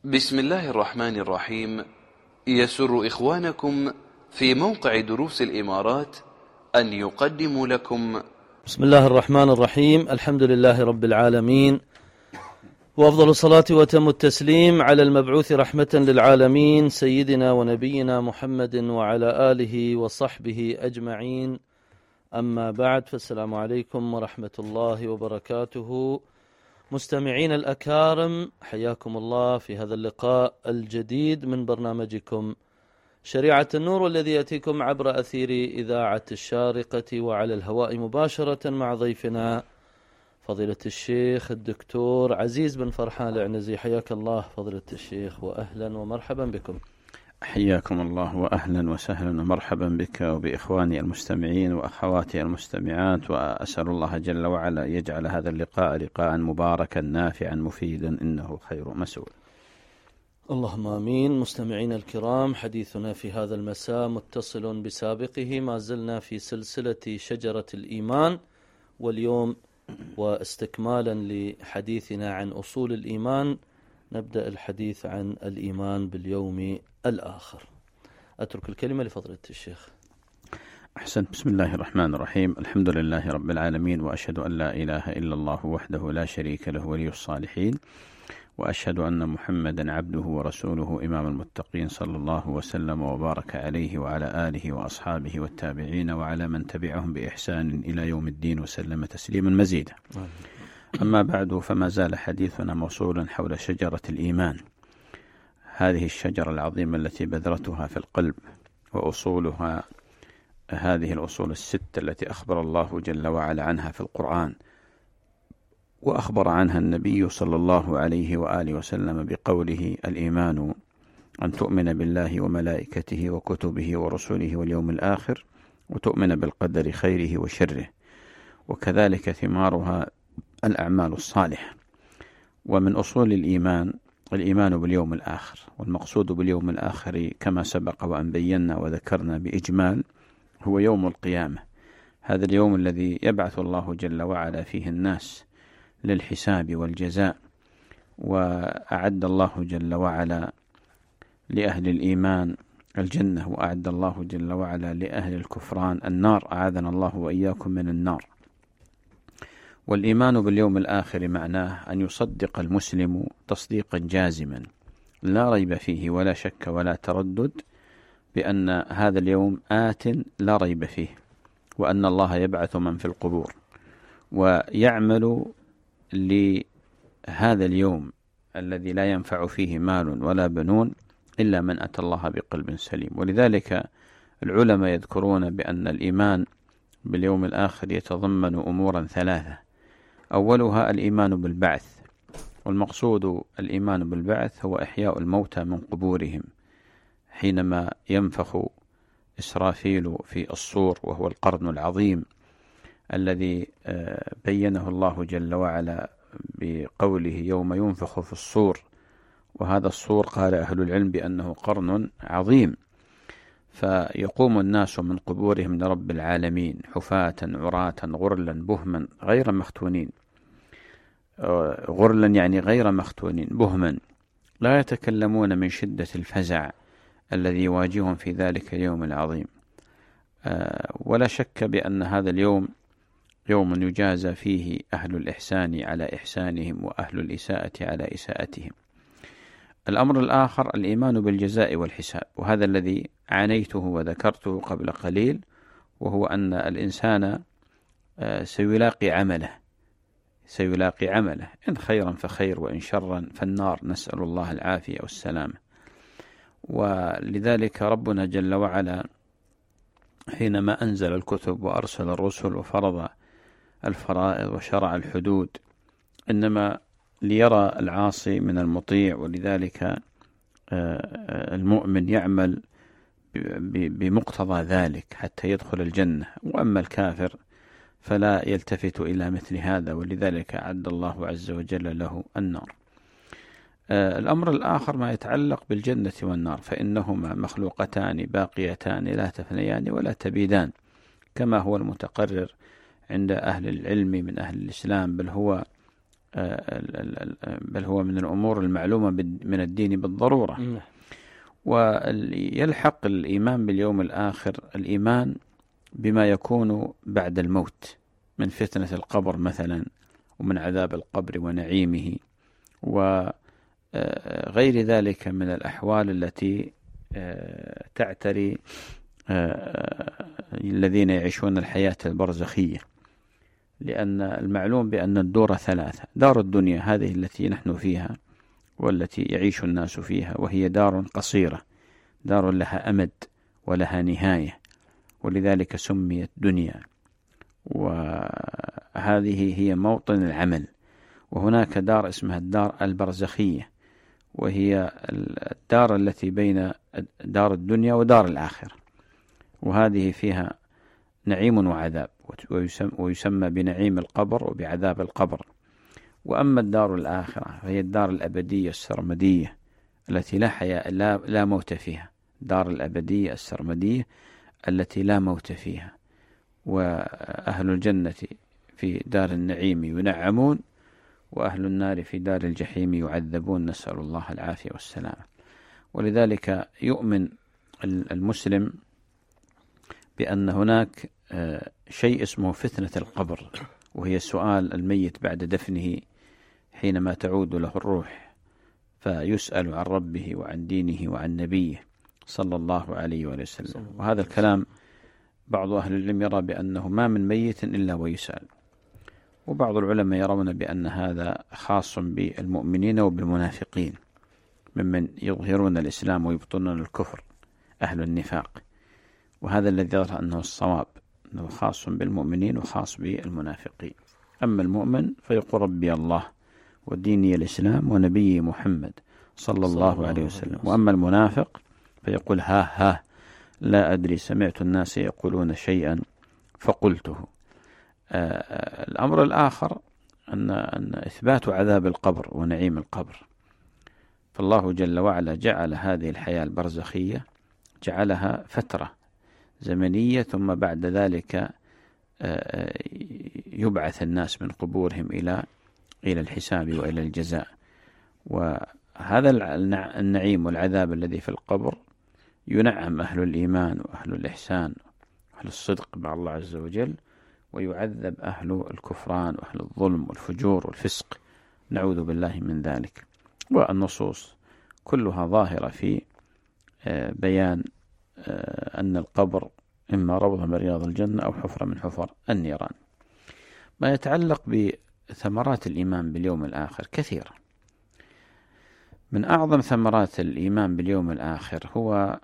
بسم الله الرحمن الرحيم. يسر إخوانكم في موقع دروس الإمارات أن يقدموا لكم بسم الله الرحمن الرحيم. الحمد لله رب العالمين، وأفضل الصلاة وتم التسليم على المبعوث رحمة للعالمين سيدنا ونبينا محمد وعلى آله وصحبه أجمعين. أما بعد، فالسلام عليكم ورحمة الله وبركاته. مستمعين الأكارم، حياكم الله في هذا اللقاء الجديد من برنامجكم شريعة النور، والذي يأتيكم عبر أثير إذاعة الشارقة وعلى الهواء مباشرة مع ضيفنا فضيلة الشيخ الدكتور عزيز بن فرحان العنزي. حياك الله فضيلة الشيخ، وأهلا ومرحبا بكم. حياكم الله وأهلا وسهلا ومرحبا بك وبإخواني المستمعين وأخواتي المستمعات، وأسأل الله جل وعلا يجعل هذا اللقاء لقاء مباركا نافعا مفيدا، إنه خير مسؤول. اللهم آمين. مستمعين الكرام، حديثنا في هذا المساء متصل بسابقه، ما زلنا في سلسلة شجرة الإيمان، واليوم واستكمالا لحديثنا عن أصول الإيمان نبدأ الحديث عن الإيمان باليوم الآخر. أترك الكلمة لفضيلة الشيخ. أحسنت. بسم الله الرحمن الرحيم. الحمد لله رب العالمين، وأشهد أن لا إله إلا الله وحده لا شريك له ولي الصالحين، وأشهد أن محمدا عبده ورسوله إمام المتقين، صلى الله وسلم وبارك عليه وعلى آله وأصحابه والتابعين وعلى من تبعهم بإحسان إلى يوم الدين، وسلم تسليما مزيدا. أما بعد، فما زال حديثنا موصولا حول شجرة الإيمان، هذه الشجرة العظيمة التي بذرتها في القلب، وأصولها هذه الأصول الست التي أخبر الله جل وعلا عنها في القرآن، وأخبر عنها النبي صلى الله عليه وآله وسلم بقوله: الإيمان أن تؤمن بالله وملائكته وكتبه ورسله واليوم الآخر، وتؤمن بالقدر خيره وشره، وكذلك ثمارها الأعمال الصالحة. ومن أصول الإيمان الإيمان باليوم الآخر، والمقصود باليوم الآخر كما سبق وأن بينا وذكرنا بإجمال هو يوم القيامة، هذا اليوم الذي يبعث الله جل وعلا فيه الناس للحساب والجزاء. وأعد الله جل وعلا لأهل الإيمان الجنة، وأعد الله جل وعلا لأهل الكفران النار، أعاذنا الله وإياكم من النار. والإيمان باليوم الآخر معناه أن يصدق المسلم تصديقا جازما لا ريب فيه ولا شك ولا تردد بأن هذا اليوم آت لا ريب فيه، وأن الله يبعث من في القبور، ويعمل لهذا اليوم الذي لا ينفع فيه مال ولا بنون إلا من أتى الله بقلب سليم. ولذلك العلماء يذكرون بأن الإيمان باليوم الآخر يتضمن أمورا ثلاثة: أولها الإيمان بالبعث، والمقصود الإيمان بالبعث هو إحياء الموتى من قبورهم حينما ينفخ إسرافيل في الصور، وهو القرن العظيم الذي بينه الله جل وعلا بقوله: يوم ينفخ في الصور. وهذا الصور قال أهل العلم بأنه قرن عظيم، فيقوم الناس من قبورهم لرب العالمين حفاة عراة غرلا بهما غير مختونين، غرلا يعني غير مختونين، بهما لا يتكلمون من شدة الفزع الذي يواجههم في ذلك اليوم العظيم. ولا شك بأن هذا اليوم يوم يجازى فيه أهل الإحسان على إحسانهم، وأهل الإساءة على إساءتهم. الأمر الآخر الإيمان بالجزاء والحساب، وهذا الذي عانيته وذكرته قبل قليل، وهو أن الإنسان سيلاقي عمله، إن خيرا فخير وإن شرا فالنار، نسأل الله العافية والسلامة. ولذلك ربنا جل وعلا حينما أنزل الكتب وأرسل الرسل وفرض الفرائض وشرع الحدود، إنما ليرى العاصي من المطيع، ولذلك المؤمن يعمل بمقتضى ذلك حتى يدخل الجنة، وأما الكافر فلا يلتفت إلى مثل هذا، ولذلك أعد الله عز وجل له النار. الأمر الآخر ما يتعلق بالجنة والنار، فإنهما مخلوقتان باقيتان لا تفنيان ولا تبيدان، كما هو المتقرر عند أهل العلم من أهل الإسلام، بل هو بل هو من الأمور المعلومة من الدين بالضرورة. ويلحق الإيمان باليوم الآخر الإيمان بما يكون بعد الموت من فتنة القبر مثلا، ومن عذاب القبر ونعيمه، وغير ذلك من الأحوال التي تعتري الذين يعيشون الحياة البرزخية. لأن المعلوم بأن الدور ثلاثة: دار الدنيا هذه التي نحن فيها والتي يعيش الناس فيها، وهي دار قصيرة، دار لها أمد ولها نهاية، ولذلك سميت دنيا، وهذه هي موطن العمل. وهناك دار اسمها الدار البرزخية، وهي الدار التي بين دار الدنيا ودار الآخرة، وهذه فيها نعيم وعذاب، ويسمى بنعيم القبر وبعذاب القبر. وأما الدار الآخرة فهي الدار الأبدية السرمدية التي لا حياة لا موت فيها، دار الأبدية السرمدية التي لا موت فيها. وأهل الجنة في دار النعيم ينعمون، وأهل النار في دار الجحيم يعذبون، نسأل الله العافية والسلام. ولذلك يؤمن المسلم بأن هناك شيء اسمه فتنة القبر، وهي سؤال الميت بعد دفنه حينما تعود له الروح، فيسأل عن ربه وعن دينه وعن نبيه صلى الله عليه وسلم. وهذا الكلام بعض أهل العلم يرى بأنه ما من ميت إلا ويسأل، وبعض العلماء يرون بأن هذا خاص بالمؤمنين وبالمنافقين ممن يظهرون الإسلام ويبطنون الكفر، أهل النفاق. وهذا الذي يرى أنه الصواب، أنه خاص بالمؤمنين وخاص بالمنافقين. أما المؤمن فيقول ربي الله وديني الإسلام ونبي محمد صلى الله عليه وسلم. وأما المنافق فيقول ها لا أدري، سمعت الناس يقولون شيئا فقلته. الأمر الآخر أن إثبات عذاب القبر ونعيم القبر. فالله جل وعلا جعل هذه الحياة البرزخية جعلها فترة زمنية، ثم بعد ذلك يبعث الناس من قبورهم إلى الحساب وإلى الجزاء. وهذا النعيم والعذاب الذي في القبر ينعم أهل الإيمان وأهل الإحسان وأهل الصدق مع الله عز وجل، ويعذب أهل الكفران وأهل الظلم والفجور والفسق، نعوذ بالله من ذلك. والنصوص كلها ظاهرة في بيان أن القبر إما روضة من رياض الجنة أو حفرة من حفر النيران. ما يتعلق بثمرات الإيمان باليوم الآخر كثيرة. من أعظم ثمرات الإيمان باليوم الآخر هو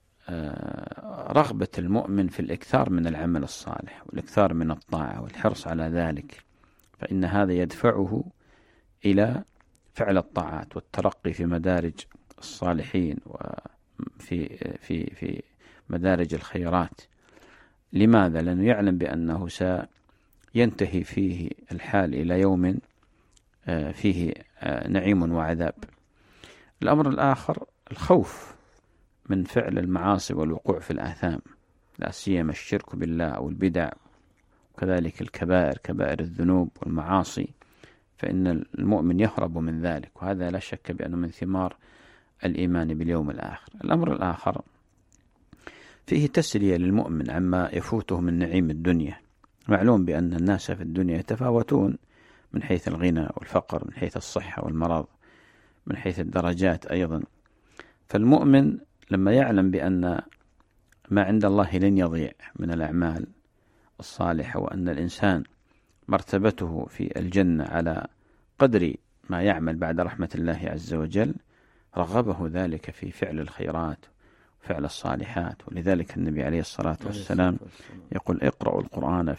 رغبة المؤمن في الإكثار من العمل الصالح والإكثار من الطاعة والحرص على ذلك، فإن هذا يدفعه إلى فعل الطاعات والترقي في مدارج الصالحين وفي في في مدارج الخيرات. لماذا؟ لأنه يعلم بأنه سينتهي فيه الحال إلى يوم فيه نعيم وعذاب. الأمر الآخر الخوف من فعل المعاصي والوقوع في الآثام، لا سيما الشرك بالله أو البدع، وكذلك الكبائر، كبائر الذنوب والمعاصي، فإن المؤمن يهرب من ذلك، وهذا لا شك بأنه من ثمار الإيمان باليوم الآخر. الأمر الآخر فيه تسلية للمؤمن عما يفوته من نعيم الدنيا. معلوم بأن الناس في الدنيا يتفاوتون من حيث الغنى والفقر، من حيث الصحة والمرض، من حيث الدرجات أيضا. فالمؤمن لما يعلم بأن ما عند الله لن يضيع من الأعمال الصالحة، وأن الإنسان مرتبته في الجنة على قدر ما يعمل بعد رحمة الله عز وجل، رغبه ذلك في فعل الخيرات وفعل الصالحات. ولذلك النبي عليه الصلاة والسلام يقول اقرأوا القرآن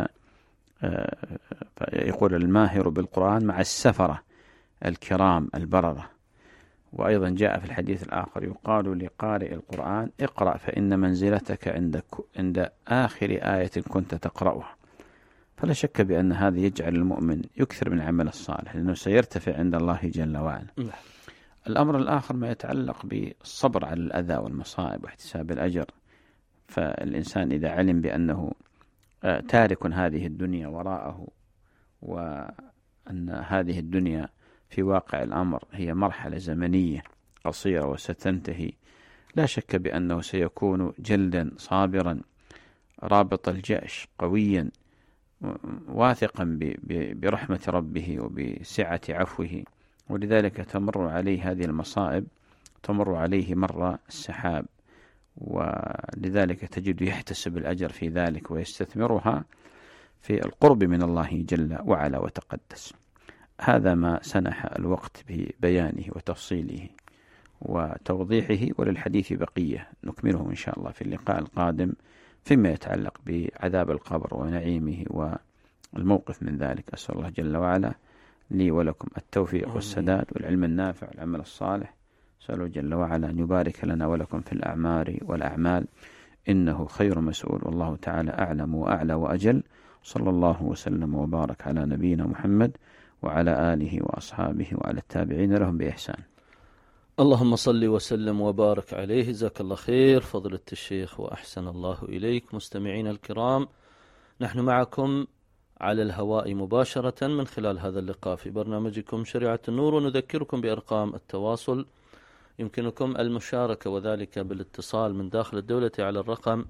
يقول الماهر بالقرآن مع السفرة الكرام البررة. وأيضا جاء في الحديث الآخر يقال لقارئ القرآن اقرأ فإن منزلتك عند آخر آية كنت تقرأها. فلا شك بأن هذا يجعل المؤمن يكثر من العمل الصالح، لأنه سيرتفع عند الله جل وعلا. الأمر الآخر ما يتعلق بالصبر على الأذى والمصائب واحتساب الأجر. فالإنسان إذا علم بأنه تارك هذه الدنيا وراءه أن هذه الدنيا في واقع الأمر هي مرحلة زمنية قصيرة وستنتهي، لا شك بأنه سيكون جلدا صابرا رابط الجأش قويا واثقا برحمة ربه وبسعة عفوه، ولذلك تمر عليه هذه المصائب تمر عليه مر السحاب، ولذلك تجد يحتسب الأجر في ذلك ويستثمرها في القرب من الله جل وعلا وتقدس. هذا ما سنح الوقت ببيانه وتفصيله وتوضيحه، وللحديث بقية نكمله إن شاء الله في اللقاء القادم فيما يتعلق بعذاب القبر ونعيمه والموقف من ذلك. أسأل الله جل وعلا لي ولكم التوفيق والسداد والعلم النافع والعمل الصالح. أسأل جل وعلا أن يبارك لنا ولكم في الأعمار والأعمال، إنه خير مسؤول، والله تعالى أعلم وأعلى وأجل. صلى الله وسلم وبارك على نبينا محمد وعلى آله وأصحابه وعلى التابعين لهم بإحسان. اللهم صل وسلم وبارك عليه. جزاك الله خير فضيلة الشيخ وأحسن الله إليك. مستمعين الكرام، نحن معكم على الهواء مباشرة من خلال هذا اللقاء في برنامجكم شريعة النور، ونذكركم بأرقام التواصل. يمكنكم المشاركة وذلك بالاتصال من داخل الدولة على الرقم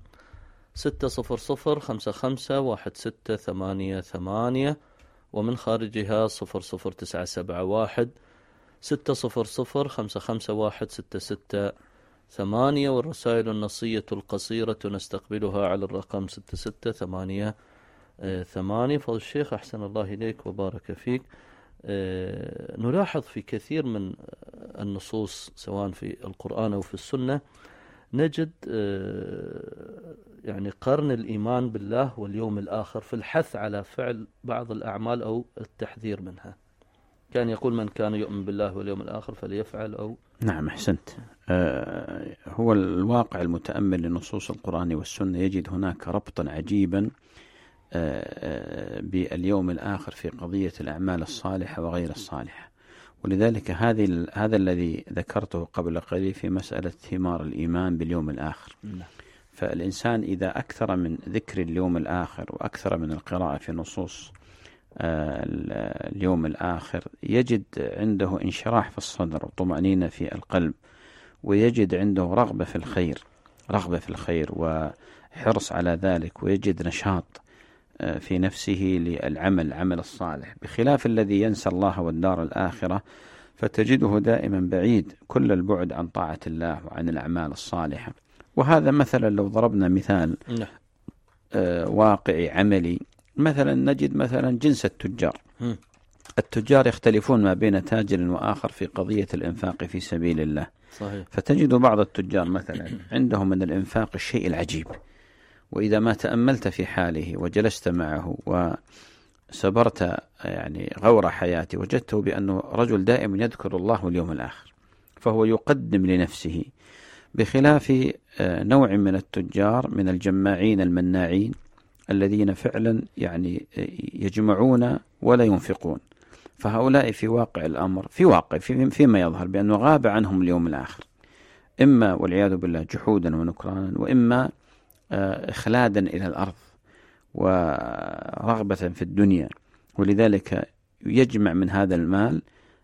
600-55-1688 ومن خارجها 00971 600-551-668، والرسائل النصية القصيرة نستقبلها على الرقم 6688. فضل الشيخ أحسن الله إليك وبارك فيك، نلاحظ في كثير من النصوص سواء في القرآن أو في السنة نجد يعني قرن الإيمان بالله واليوم الآخر في الحث على فعل بعض الأعمال أو التحذير منها. كان يقول من كان يؤمن بالله واليوم الآخر فليفعل أو. نعم أحسنت. هو الواقع المتأمل لنصوص القرآن والسنة يجد هناك ربطا عجيبا باليوم الآخر في قضية الأعمال الصالحة وغير الصالحة، ولذلك هذا الذي ذكرته قبل قليل في مسألة ثمار الإيمان باليوم الآخر. فالإنسان إذا أكثر من ذكر اليوم الآخر وأكثر من القراءة في نصوص اليوم الآخر يجد عنده انشراح في الصدر وطمأنينة في القلب، ويجد عنده رغبة في الخير وحرص على ذلك، ويجد نشاط في نفسه للعمل الصالح، بخلاف الذي ينسى الله والدار الآخرة فتجده دائما بعيد كل البعد عن طاعة الله وعن الأعمال الصالحة. وهذا مثلا لو ضربنا مثال واقعي عملي، مثلا نجد مثلا جنس التجار يختلفون ما بين تاجر وآخر في قضية الإنفاق في سبيل الله. صحيح. فتجد بعض التجار مثلا عندهم من الإنفاق الشيء العجيب، وإذا ما تأملت في حاله وجلست معه وسبرت يعني غور حياته وجدته بأنه رجل دائم يذكر الله واليوم الآخر، فهو يقدم لنفسه، بخلاف نوع من التجار من الجماعين المناعين الذين فعلا يعني يجمعون ولا ينفقون. فهؤلاء في واقع الأمر فيما يظهر بأنه غاب عنهم اليوم الآخر، إما والعياذ بالله جحودا ونكرانا، وإما إخلادا إلى الأرض ورغبة في الدنيا، ولذلك يجمع من هذا المال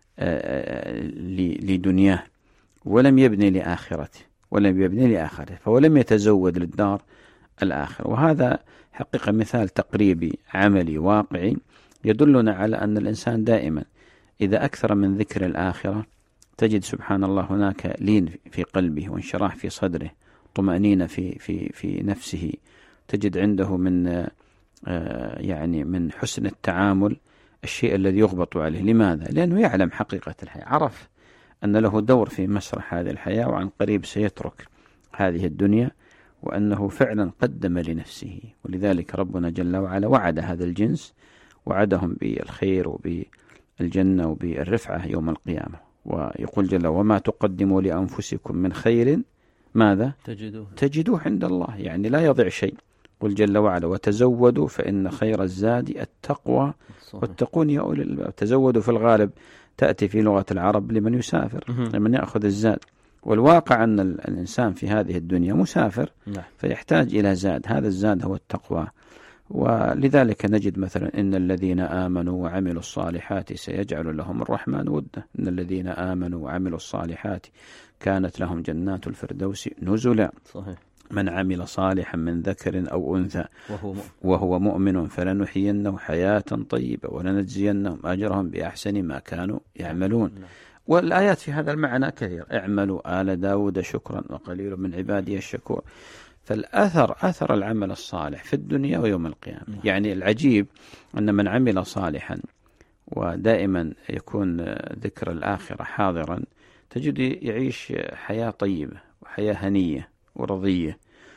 لدنياه ولم يبني لآخرته فولم يتزود للدار الآخر. وهذا حقيقة مثال تقريبي عملي واقعي يدلنا على أن الإنسان دائما إذا أكثر من ذكر الآخرة تجد سبحان الله هناك لين في قلبه وانشراح في صدره، طمأنينة في نفسه، تجد عنده من يعني من حسن التعامل الشيء الذي يغبط عليه. لماذا؟ لأنه يعلم حقيقة الحياة، عرف أن له دور في مسرح هذه الحياة وعن قريب سيترك هذه الدنيا، وأنه فعلا قدم لنفسه. ولذلك ربنا جل وعلا وعد هذا الجنس، وعدهم بالخير وبالجنة وبالرفعة يوم القيامة، ويقول جل وما تقدموا لأنفسكم من خير ماذا تجدوه عند الله، يعني لا يضيع شيء. قل جل وعلا وتزودوا فإن خير الزاد التقوى واتقون يا أولي الألباب. تزودوا في الغالب تأتي في لغة العرب لمن يسافر، لمن يأخذ الزاد، والواقع أن الإنسان في هذه الدنيا مسافر فيحتاج إلى زاد، هذا الزاد هو التقوى. ولذلك نجد مثلا إن الذين آمنوا وعملوا الصالحات سيجعل لهم الرحمن ودا، إن الذين آمنوا وعملوا الصالحات كانت لهم جنات الفردوس نزلا. صحيح. من عمل صالحا من ذكر أو أنثى وهو مؤمن فلنحيينه حياة طيبة ولنجزينهم أجرهم بأحسن ما كانوا يعملون. والآيات في هذا المعنى كثير. اعملوا آل داود شكرا وقليل من عبادي الشكور. فالأثر العمل الصالح في الدنيا ويوم القيامة. يعني العجيب أن من عمل صالحا ودائما يكون ذكر الآخرة حاضرا تجد يعيش حياة طيبة وحياة هنية ورضية،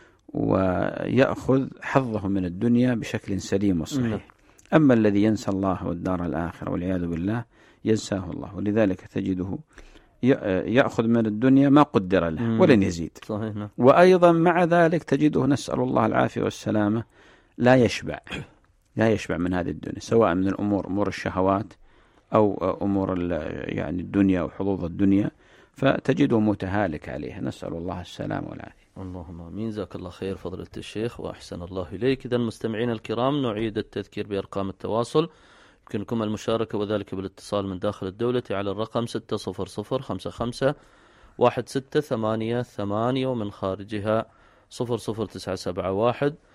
ويأخذ حظه من الدنيا بشكل سليم وصحيح. أما الذي ينسى الله والدار الآخرة والعياذ بالله ينساه الله، ولذلك تجده يأخذ من الدنيا ما قدر له ولن يزيد. صحيح. وأيضا مع ذلك تجده، نسأل الله العافية والسلامة، لا يشبع من هذه الدنيا، سواء من أمور الشهوات أو أمور يعني الدنيا وحظوظ الدنيا، فتجده متهالك عليها. نسأل الله السلامة والعافية. اللهم آمين. جزاك الله خير فضيلة الشيخ وأحسن الله إليك. إذا المستمعين الكرام نعيد التذكير بأرقام التواصل. يمكنكم المشاركة وذلك بالاتصال من داخل الدولة على الرقم 600551688 ومن خارجها 00971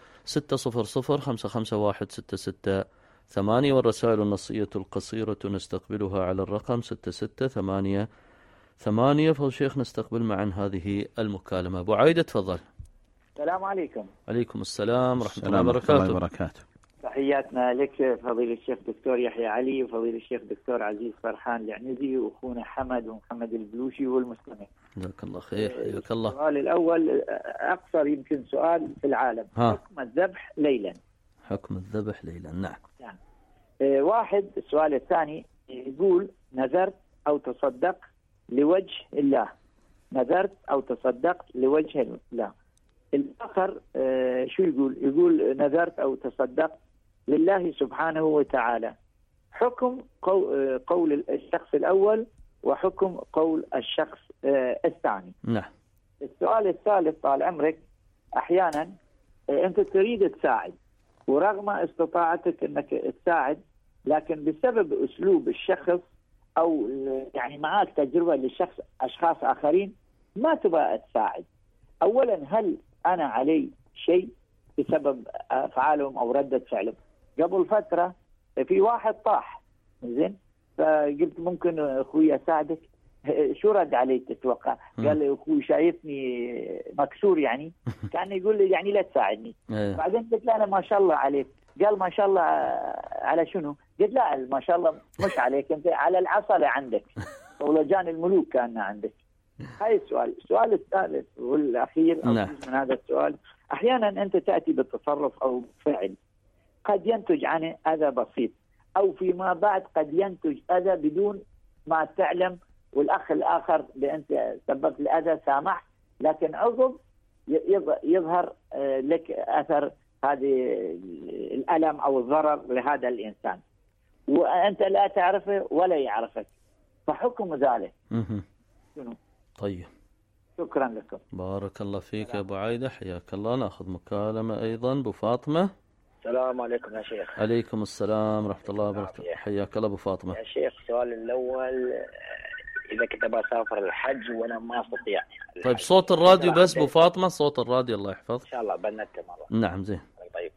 600551688. والرسائل النصية القصيرة نستقبلها على الرقم 6688. فضل الشيخ نستقبل معا هذه المكالمة. أبو عايدة تفضل. السلام عليكم. عليكم السلام ورحمة الله وبركاته. تحياتنا لك فضيلة الشيخ دكتور يحيى علي وفضيلة الشيخ دكتور عزيز فرحان العنزي وأخونا حمد ومحمد البلوشي والمستمع. جزاك الله خير. حياك الله. السؤال الأول أقصر يمكن سؤال في العالم. حكم الذبح ليلا. حكم الذبح ليلا. نعم. يعني واحد. السؤال الثاني يقول نذرت أو تصدق لوجه الله. نذرت أو تصدقت لوجه الله. الآخر شو يقول نذرت أو تصدقت لله سبحانه وتعالى. حكم قول الشخص الأول وحكم قول الشخص الثاني. نعم. السؤال الثالث طال عمرك، أحيانا أنت تريد تساعد ورغم استطاعتك أنك تساعد، لكن بسبب أسلوب الشخص أو يعني معك تجربة للشخص أشخاص آخرين ما تبغى تساعد. أولا هل أنا علي شيء بسبب أفعالهم أو ردة فعلهم؟ قبل فترة في واحد طاح زين، فقلت ممكن أخوي أساعدك. شو رد علي تتوقع؟ قال لي أخوي شايفني مكسور، يعني كان يقول لي يعني لا تساعدني. بعدين قلت له أنا ما شاء الله عليك. قال ما شاء الله على شنو؟ قلت لا ما شاء الله مش عليك أنت، على العصلة عندك ولجان الملوك كان عندك. هاي السؤال. السؤال الثالث والأخير من هذا السؤال، أحيانا أنت تأتي بالتصرف أو فعل قد ينتج عنه أذى بسيط، أو فيما بعد قد ينتج أذى بدون ما تعلم، والأخ الآخر بأنت سببت الأذى سامح، لكن عقب يظهر لك أثر هذه الألم أو الضرر لهذا الإنسان وأنت لا تعرفه ولا يعرفك، فحكم ذلك شنو؟ طيب شكرا لكم. بارك الله فيك يا أبو عايدة، حياك الله. نأخذ مكالمة أيضا. أبو فاطمة. السلام عليكم يا شيخ. عليكم السلام ورحمة الله وبركاته. حياك الله أبو فاطمة. يا شيخ السؤال الأول، إذا كنت بسافر الحج وأنا ما أستطيع. طيب صوت الراديو بس أبو فاطمة، صوت الراديو الله يحفظك. إن شاء الله بنته مرة. نعم زين. طيب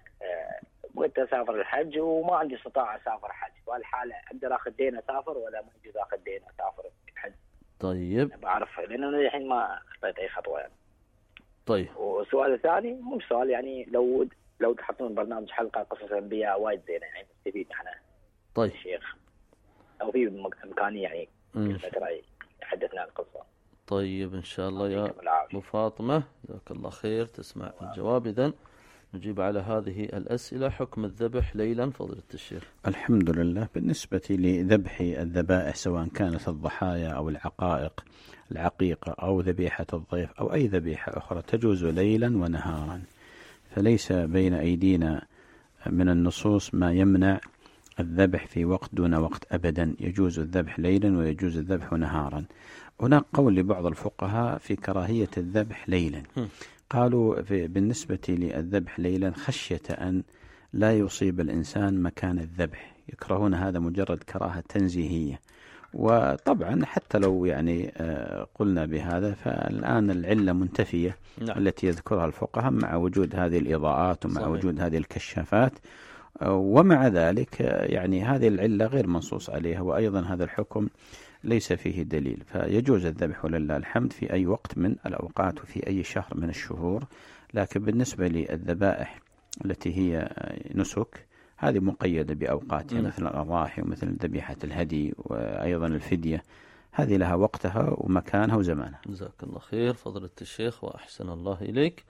بغيت أسافر الحج وما عندي استطاعة أسافر حج، والحالة أقدر أخذ دين أسافر ولا ما يجوز أخذ دين أسافر الحج؟ طيب بعرف لأن أنا الحين ما خطيت أي خطوة يعني. طيب. والسؤال الثاني مو سؤال، يعني لو تحطون برنامج حلقة قصص الأنبياء وايد زينة يعني نستفيد احنا. طيب الشيخ أو في إمكانية يعني فترة يحدثنا عن القصة. طيب إن شاء الله يا أبو فاطمة، جزاك الله خير. تسمع الجواب. إذن نجيب على هذه الأسئلة. حكم الذبح ليلا فضيلة الشيخ. الحمد لله. بالنسبة لذبح الذبائح سواء كانت الضحايا أو العقيقة أو ذبيحة الضيف أو أي ذبيحة أخرى تجوز ليلا ونهارا، فليس بين أيدينا من النصوص ما يمنع الذبح في وقت دون وقت أبدا. يجوز الذبح ليلا ويجوز الذبح نهارا. هناك قول لبعض الفقهاء في كراهية الذبح ليلا. قالوا بالنسبة للذبح ليلا خشية أن لا يصيب الإنسان مكان الذبح، يكرهون هذا مجرد كراهة تنزيهية. وطبعا حتى لو يعني قلنا بهذا، فالآن العلة منتفية التي يذكرها الفقهاء مع وجود هذه الإضاءات ومع وجود هذه الكشافات، ومع ذلك يعني هذه العلة غير منصوص عليها، وأيضا هذا الحكم ليس فيه دليل، فيجوز الذبح ولله الحمد في أي وقت من الأوقات وفي أي شهر من الشهور. لكن بالنسبة للذبائح التي هي نسك، هذه مقيدة بأوقاتها، مثل الأضاحي ومثل ذبيحة الهدي وأيضا الفدية، هذه لها وقتها ومكانها وزمانها. جزاك الله خير فضيلة الشيخ وأحسن الله إليك.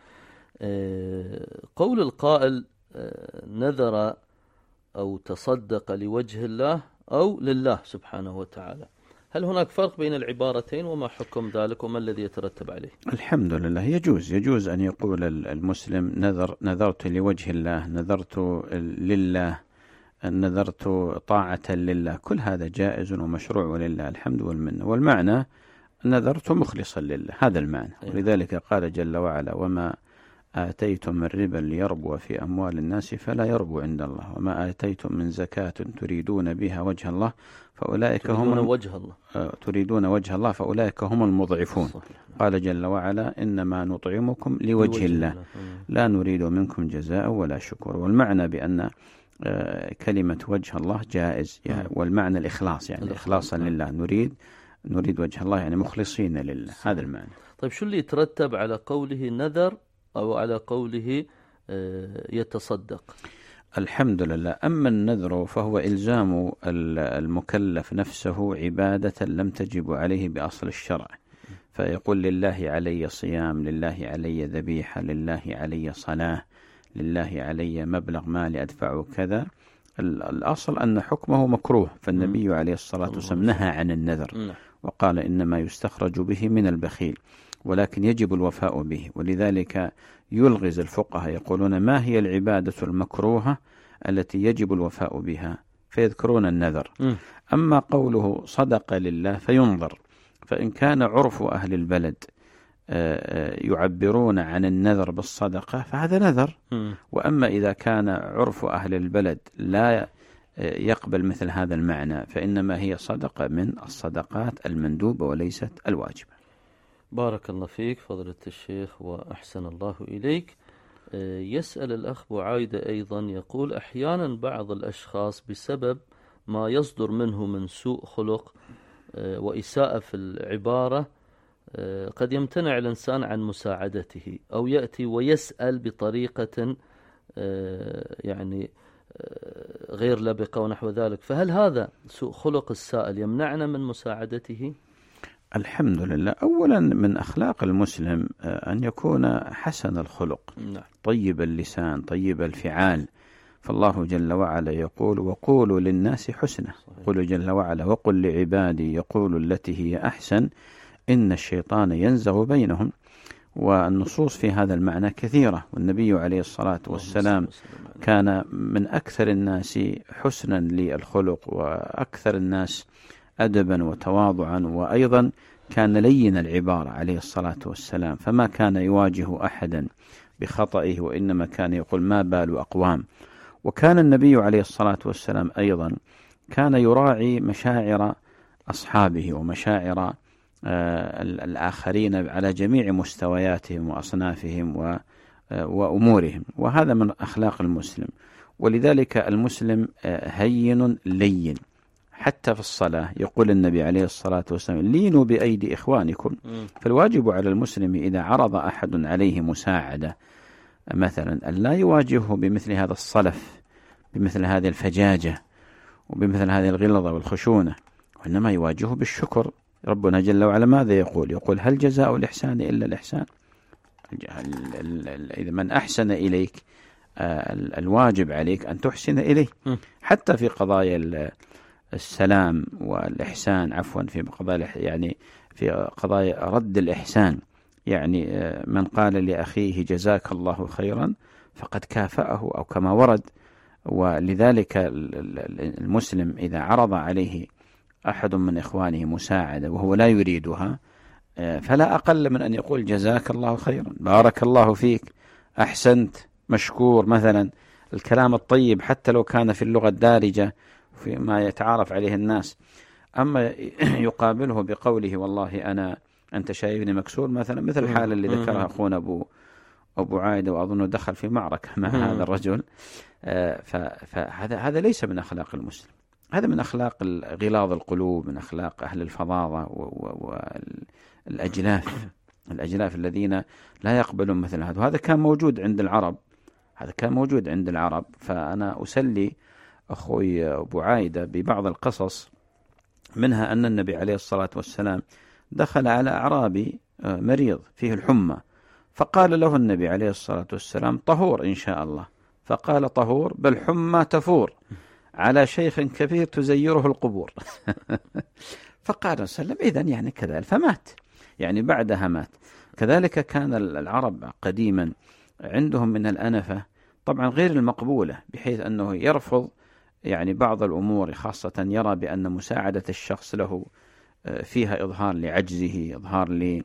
قول القائل نذر أو تصدق لوجه الله أو لله سبحانه وتعالى، هل هناك فرق بين العبارتين وما حكم ذلك وما الذي يترتب عليه؟ الحمد لله، يجوز أن يقول المسلم نذرت لوجه الله، نذرت لله، نذرت طاعة لله، كل هذا جائز ومشروع ولله الحمد والمنة. والمعنى نذرت مخلصا لله، هذا المعنى. ولذلك قال جل وعلا: وما آتيتم من ربا ليربو في أموال الناس فلا يربو عند الله، وما آتيتم من زكاة تريدون بها وجه الله فأولئك تريدون وجه الله فأولئك هم المضعفون. قال جل وعلا: إنما نطعمكم لوجه الله لا نريد منكم جزاء ولا شكر. والمعنى بأن كلمة وجه الله جائز، والمعنى الإخلاص، يعني إخلاصا لله، نريد وجه الله، يعني مخلصين لله، هذا المعنى. طيب شو اللي يترتب على قوله نذر أو على قوله يتصدق؟ الحمد لله. أما النذر فهو إلزام المكلف نفسه عبادة لم تجب عليه بأصل الشرع، فيقول: لله علي صيام، لله علي ذبيحة، لله علي صلاة، لله علي مبلغ مالي أدفع كذا. الأصل أن حكمه مكروه، فالنبي عليه الصلاة والسلام نهى عن النذر وقال: إنما يستخرج به من البخيل، ولكن يجب الوفاء به. ولذلك يلغز الفقهاء يقولون: ما هي العبادة المكروهة التي يجب الوفاء بها؟ فيذكرون النذر. أما قوله صدق لله فينظر، فإن كان عرف أهل البلد يعبرون عن النذر بالصدقة فهذا نذر. وأما إذا كان عرف أهل البلد لا يقبل مثل هذا المعنى، فإنما هي صدقة من الصدقات المندوبة وليست الواجبة. بارك الله فيك فضيلة الشيخ وأحسن الله إليك. يسأل الأخ بعايدة أيضا، يقول: أحيانا بعض الأشخاص بسبب ما يصدر منه من سوء خلق وإساءة في العبارة قد يمتنع الإنسان عن مساعدته، أو يأتي ويسأل بطريقة يعني غير لبقة ونحو ذلك، فهل هذا سوء خلق السائل يمنعنا من مساعدته؟ الحمد لله. أولا من أخلاق المسلم أن يكون حسن الخلق، طيب اللسان، طيب الفعال. فالله جل وعلا يقول: وقولوا للناس حسنة. يقول جل وعلا: وقل لعبادي يقولوا التي هي أحسن إن الشيطان ينزغ بينهم. والنصوص في هذا المعنى كثيرة، والنبي عليه الصلاة والسلام كان من أكثر الناس حسنا للخلق وأكثر الناس أدبا وتواضعا، وأيضا كان لين العبارة عليه الصلاة والسلام، فما كان يواجه أحدا بخطئه، وإنما كان يقول: ما بال أقوام. وكان النبي عليه الصلاة والسلام أيضا كان يراعي مشاعر أصحابه ومشاعر الآخرين على جميع مستوياتهم وأصنافهم وأمورهم، وهذا من أخلاق المسلم. ولذلك المسلم هين لين، حتى في الصلاة يقول النبي عليه الصلاة والسلام: لينوا بأيدي إخوانكم. فالواجب على المسلم إذا عرض أحد عليه مساعدة مثلا أن لا يواجهه بمثل هذا الصلف، بمثل هذه الفجاجة، وبمثل هذه الغلظة والخشونة، وإنما يواجهه بالشكر. ربنا جل وعلا ماذا يقول: هل جزاء الإحسان إلا الإحسان؟ إذا من أحسن إليك الواجب عليك أن تحسن إليه، حتى في قضايا السلام والإحسان، عفوا في قضايا يعني في قضايا رد الإحسان، يعني من قال لأخيه جزاك الله خيرا فقد كافأه، أو كما ورد. ولذلك المسلم إذا عرض عليه أحد من إخوانه مساعدة وهو لا يريدها، فلا أقل من أن يقول: جزاك الله خيرا، بارك الله فيك، أحسنت، مشكور مثلا. الكلام الطيب حتى لو كان في اللغة الدارجة في ما يتعارف عليه الناس. أما يقابله بقوله والله أنت شايفني مكسور مثلا، مثل الحالة اللي ذكرها أخونا أبو عايدة، وأظنه دخل في معركة مع هذا الرجل. فهذا ليس من أخلاق المسلم، هذا من أخلاق غلاظ القلوب، من أخلاق أهل الفظاظة والأجلاف الذين لا يقبلون مثل هذا. وهذا كان موجود عند العرب. فأنا أسلي أخوي أبو عايدة ببعض القصص، منها أن النبي عليه الصلاة والسلام دخل على أعرابي مريض فيه الحمى، فقال له النبي عليه الصلاة والسلام طهور إن شاء الله، فقال طهور بل حمى تفور على شيخ كبير تزيره القبور. فقال صلى الله عليه وسلم إذن كذلك، فمات، بعدها مات. كذلك كان العرب قديما عندهم من الأنفة طبعا غير المقبولة، بحيث أنه يرفض بعض الأمور، خاصة يرى بأن مساعدة الشخص له فيها إظهار لعجزه، إظهار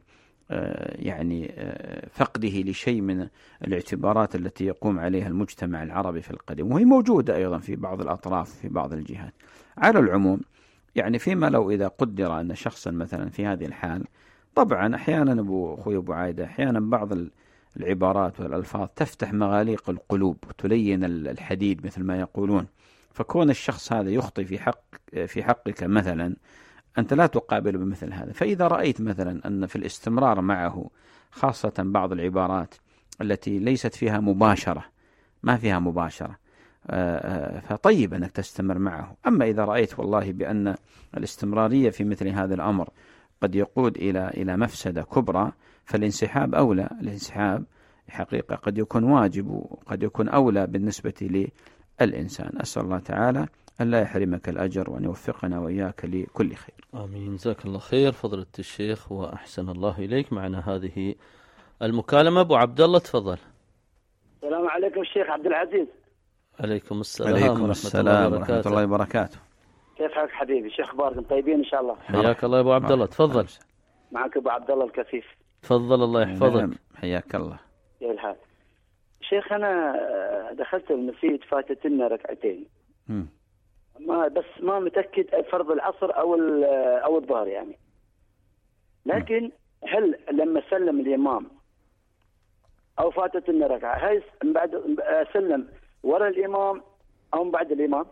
فقده لشيء من الاعتبارات التي يقوم عليها المجتمع العربي في القديم، وهي موجودة أيضا في بعض الأطراف في بعض الجهات. على العموم فيما لو إذا قدر أن شخصا مثلا في هذه الحال، طبعا أحيانا أخوي أبو عايدة أحيانا بعض العبارات والألفاظ تفتح مغاليق القلوب وتلين الحديد مثل ما يقولون. فكون الشخص هذا يخطئ في حقك مثلا، أنت لا تقابل بمثل هذا. فإذا رأيت مثلا أن في الاستمرار معه، خاصة بعض العبارات التي ليست فيها مباشرة، ما فيها مباشرة، فطيب أنك تستمر معه. أما إذا رأيت والله بأن الاستمرارية في مثل هذا الأمر قد يقود إلى مفسدة كبرى، فالانسحاب أولى. الانسحاب حقيقة قد يكون واجب وقد يكون أولى بالنسبة للإنسان. أسأل الله تعالى أن لا يحرمك الأجر وأن يوفقنا وإياك لكل خير. آمين. جزاك الله خير فضيلة الشيخ وأحسن الله إليك. معنا هذه المكالمة. أبو عبد الله تفضل. السلام عليكم الشيخ عبد العزيز. عليكم السلام ورحمة الله وبركاته. كيف حالك حبيبي؟ شو أخباركم؟ طيبين إن شاء الله. حياك الله يا أبو عبد الله، تفضل. معك أبو عبد الله الكفيف. تفضل الله يحفظك. حياك الله. كيف الحال؟ شيخ أنا دخلت المسجد فاتت لنا ركعتين، بس ما متأكد فرض العصر أو الظهر لكن هل لما سلم الإمام أو فاتت لنا ركعة، هل بعد سلم وراء الإمام أو بعد الإمام؟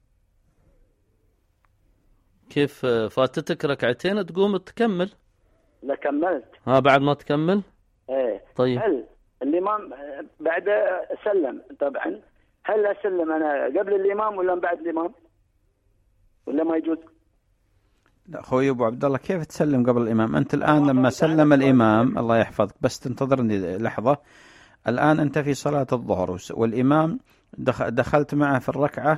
كيف فاتتك ركعتين تقوم تكمل؟ لا كملت. بعد ما تكمل؟ ايه. طيب هل الإمام بعد سلم طبعا، هل أسلم أنا قبل الإمام ولا بعد الإمام ولا ما يجوز؟ لا أخوي أبو عبد الله، كيف تسلم قبل الإمام؟ أنت الآن لما سلم الإمام، الله يحفظك بس تنتظرني لحظة، الآن أنت في صلاة الظهر والإمام دخلت معه في الركعة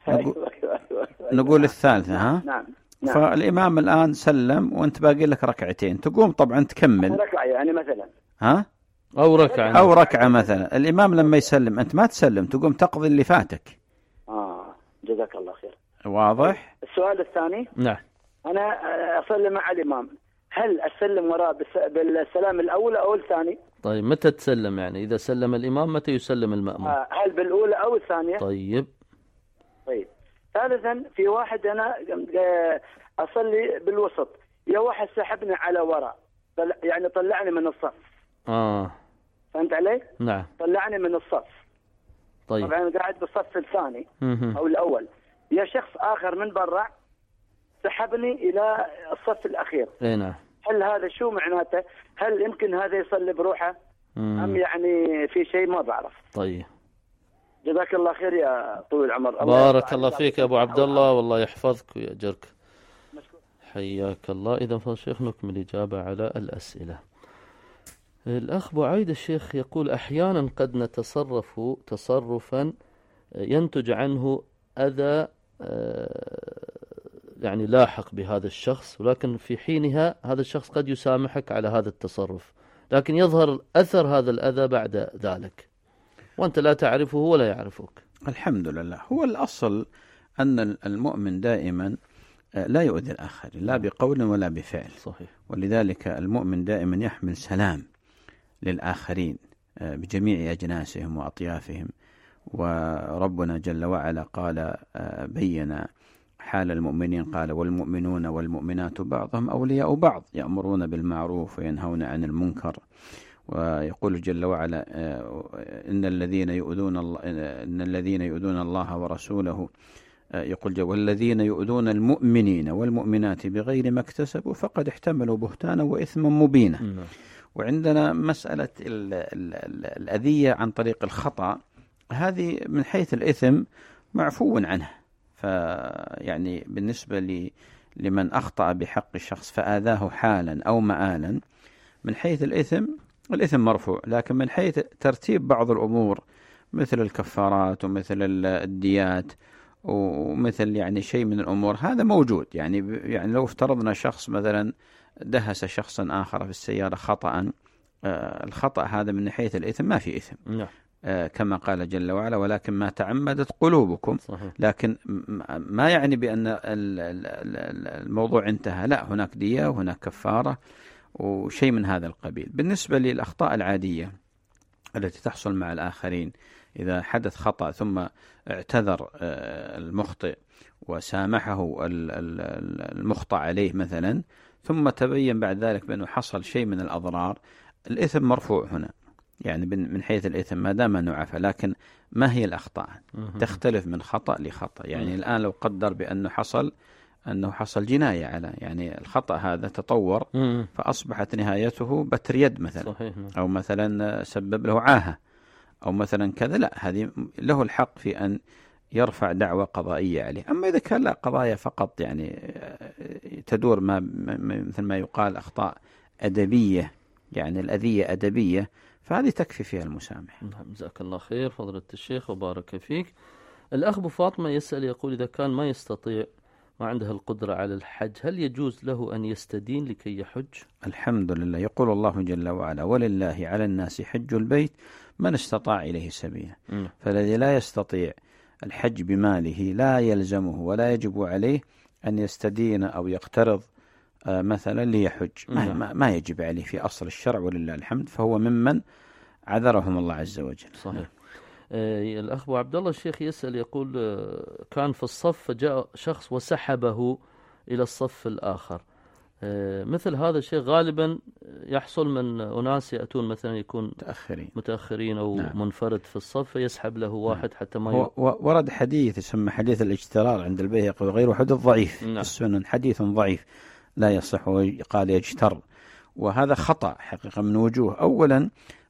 نقول الثالثة، ها؟ نعم. فالإمام الآن سلم وأنت باقي لك ركعتين، تقوم طبعا تكمل ركعة مثلا، ها؟ أو ركعة مثلا. الإمام لما يسلم أنت ما تسلم، تقوم تقضي اللي فاتك. جزاك الله خير. واضح؟ السؤال الثاني. نعم. أنا أصلي مع الإمام، هل أسلم وراء بالسلام الأول أو الثاني؟ طيب متى تسلم إذا سلم الإمام متى يسلم المأموم؟ هل بالأولى أو الثانية؟ طيب. ثالثا في واحد أنا أصلي بالوسط، يا واحد سحبني على وراء، طلعني من الصف. فهمت علي؟ نعم. طلعني من الصف. طيب. طبعا قاعد بالصف الثاني أو الأول، يا شخص آخر من برا سحبني إلى الصف الأخير. نعم. هل هذا شو معناته؟ هل يمكن هذا يصلي بروحه أم في شيء ما بعرف؟ طيب. جزاك الله خير يا طويل العمر. بارك الله فيك يا أبو عبد الله، والله يحفظك ويأجرك. حياك الله. إذا فالشيخ نكمل إجابة على الأسئلة. الأخ أبو عايد الشيخ يقول أحيانا قد نتصرف تصرفا ينتج عنه أذى لاحق بهذا الشخص، ولكن في حينها هذا الشخص قد يسامحك على هذا التصرف، لكن يظهر أثر هذا الأذى بعد ذلك وأنت لا تعرفه ولا يعرفك. الحمد لله. هو الأصل أن المؤمن دائما لا يؤذي الآخرين، لا بقول ولا بفعل. صحيح. ولذلك المؤمن دائما يحمل سلام للآخرين بجميع أجناسهم وأطيافهم، وربنا جل وعلا قال بين حال المؤمنين، قال والمؤمنون والمؤمنات بعضهم أولياء بعض يأمرون بالمعروف وينهون عن المنكر. ويقول جل وعلا إن الذين يؤذون الله ورسوله، يقول والذين يؤذون المؤمنين والمؤمنات بغير ما اكتسبوا فقد احتملوا بهتانا وإثما مبينا. وعندنا مسألة الأذية عن طريق الخطأ، هذه من حيث الإثم معفو عنه. فيعني بالنسبة لمن أخطأ بحق الشخص فآذاه حالا أو مآلا، من حيث الإثم مرفوع. لكن من حيث ترتيب بعض الأمور مثل الكفارات ومثل الديات ومثل يعني شيء من الأمور، هذا موجود. يعني لو افترضنا شخص مثلا دهس شخصا آخر في السيارة خطأ، الخطأ هذا من حيث الإثم ما في إثم، كما قال جل وعلا ولكن ما تعمدت قلوبكم. صحيح. لكن ما يعني بأن الموضوع انتهى، لا، هناك دية وهناك كفارة وشيء من هذا القبيل. بالنسبة للأخطاء العادية التي تحصل مع الآخرين، إذا حدث خطأ ثم اعتذر المخطئ وسامحه المخطئ عليه مثلا، ثم تبين بعد ذلك بأنه حصل شيء من الأضرار، الإثم مرفوع هنا. يعني من حيث الإثم ما دام أنه عفى. لكن ما هي الأخطاء؟ تختلف من خطأ لخطأ. يعني الآن لو قدر بأنه حصل جناية على، يعني الخطأ هذا تطور فأصبحت نهايته بتر يد مثلا. صحيح. أو مثلا سبب له عاهة أو مثلا كذا، لا، هذه له الحق في أن يرفع دعوة قضائية عليه. أما إذا كان لا قضايا فقط، يعني تدور مثل ما يقال أخطاء أدبية، يعني الأذية أدبية، فهذه تكفي فيها المسامحة. جزاك الله خير فضيلة الشيخ وبارك فيك. الأخ أبو فاطمة يسأل يقول إذا كان ما يستطيع، ما عنده القدرة على الحج، هل يجوز له أن يستدين لكي يحج؟ الحمد لله. يقول الله جل وعلا ولله على الناس حج البيت من استطاع إليه سبيلا. فالذي لا يستطيع الحج بماله لا يلزمه ولا يجب عليه أن يستدين أو يقترض مثلا ليحج. ما يجب عليه في أصل الشرع ولله الحمد، فهو ممن عذرهم الله عز وجل. صحيح. الأخ أبو عبد الله الشيخ يسأل يقول كان في الصف فجاء شخص وسحبه إلى الصف الآخر. مثل هذا الشيء غالبا يحصل من أناس يأتون مثلا يكون متأخرين أو منفرد في الصف فيسحب له واحد حتى ما ورد حديث يسمى حديث الاجترار عند البيهقي وغيره، حديث ضعيف في السنن، حديث ضعيف لا يصح، وقال يجتر، وهذا خطأ حقيقة من وجوه. أولا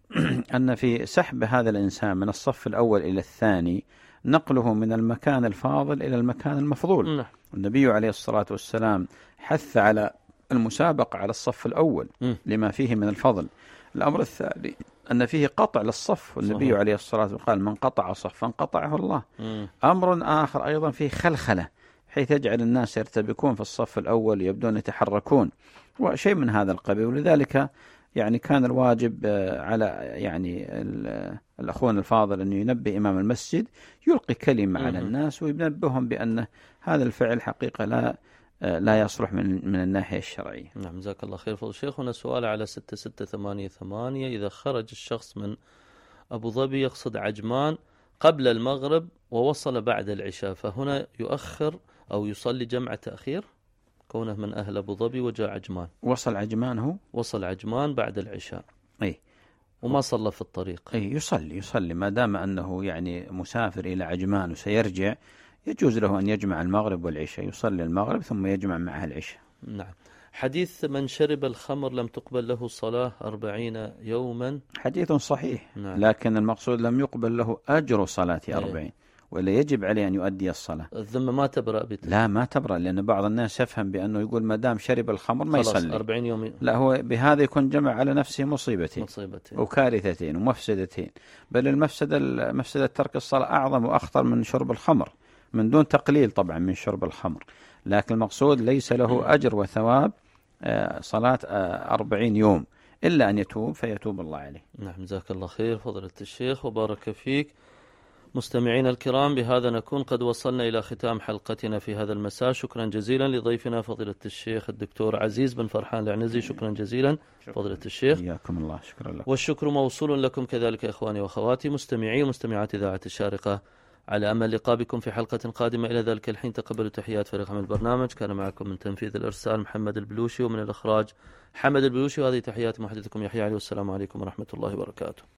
أن في سحب هذا الإنسان من الصف الأول إلى الثاني نقله من المكان الفاضل إلى المكان المفضول. النبي عليه الصلاة والسلام حث على المسابقة على الصف الأول لما فيه من الفضل. الأمر الثاني أن فيه قطع للصف، والنبي عليه الصلاة والسلام قال من قطع صفا قطعه الله. أمر آخر أيضا فيه خلخلة حيث يجعل الناس يرتبكون في الصف الأول يبدون يتحركون وشيء من هذا القبيل. ولذلك يعني كان الواجب على يعني الأخوان الفاضل أن ينبه إمام المسجد، يلقي كلمة على الناس وينبههم بأن هذا الفعل حقيقة لا يصلح من الناحية الشرعية. نعم جزاك الله خير. فضل الشيخ هنا سؤال على 6688 إذا خرج الشخص من أبو ظبي يقصد عجمان قبل المغرب ووصل بعد العشاء، فهنا يؤخر أو يصلي جمع تأخير كونه من أهل أبو ظبي وجاء عجمان؟ وصل عجمان بعد العشاء، أي، وما صلى في الطريق. أي يصلي ما دام أنه يعني مسافر إلى عجمان وسيرجع، يجوز له أن يجمع المغرب والعشاء، يصلي المغرب ثم يجمع معها العشاء. نعم. حديث من شرب الخمر لم تقبل له صلاة 40 يوما حديث صحيح. نعم. لكن المقصود لم يقبل له أجر صلاة 40، ولا يجب عليه أن يؤدي الصلاة. الذمة ما تبرأ لا ما تبرأ، لأن بعض الناس يفهم بأنه يقول ما دام شرب الخمر ما يصلي 40 يوم. لا، هو بهذا يكون جمع على نفسه مصيبتين وكارثتين ومفسدتين. بل مفسدة ترك الصلاة أعظم وأخطر من شرب الخمر، من دون تقليل طبعا من شرب الخمر. لكن المقصود ليس له أجر وثواب صلاة 40 يوم إلا أن يتوب فيتوب الله عليه. نعم جزاك الله خير فضيلة الشيخ وبارك فيك. مستمعين الكرام، بهذا نكون قد وصلنا إلى ختام حلقتنا في هذا المساء. شكرا جزيلا لضيفنا فضيلة الشيخ الدكتور عزيز بن فرحان العنزي. شكرا جزيلا فضيلة الشيخ. حياكم الله. شكرا لكم. والشكر موصول لكم كذلك إخواني وأخواتي مستمعي ومستمعات إذاعة الشارقة، على أمل لقاء بكم في حلقة قادمة. إلى ذلك الحين تقبلوا تحيات فريق عمل البرنامج. كان معكم من تنفيذ الإرسال محمد البلوشي، ومن الإخراج حمد البلوشي، وهذه تحيات محدثكم يحيى علي، والسلام عليكم ورحمة الله وبركاته.